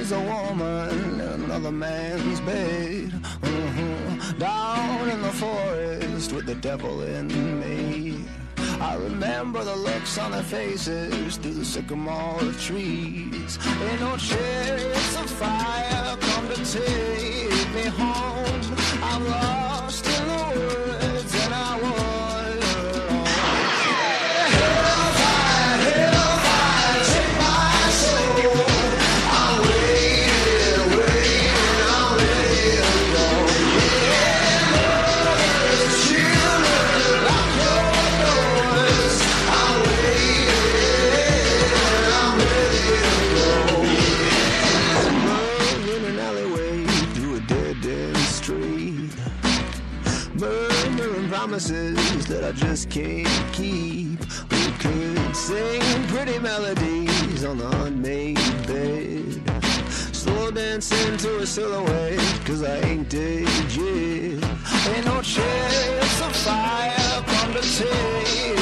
raise a woman in another man's bed. Down in the forest with the devil in me. I remember the looks on their faces through the sycamore trees. Ain't no chariots of fire come to take me home. I'm lost in the woods and I wander alone. Hellfire, take my soul. I'm waiting, I'm ready to go. Yeah, mothers, children, lock your doors. I'm waiting, I'm ready to go. Burn in an alleyway through a dead-end street. Murmuring promises that I just can't keep. We could sing pretty melodies on the unmade bed. Slow dancing to a silhouette, cause I ain't dead yet. Ain't no chance of fire come to take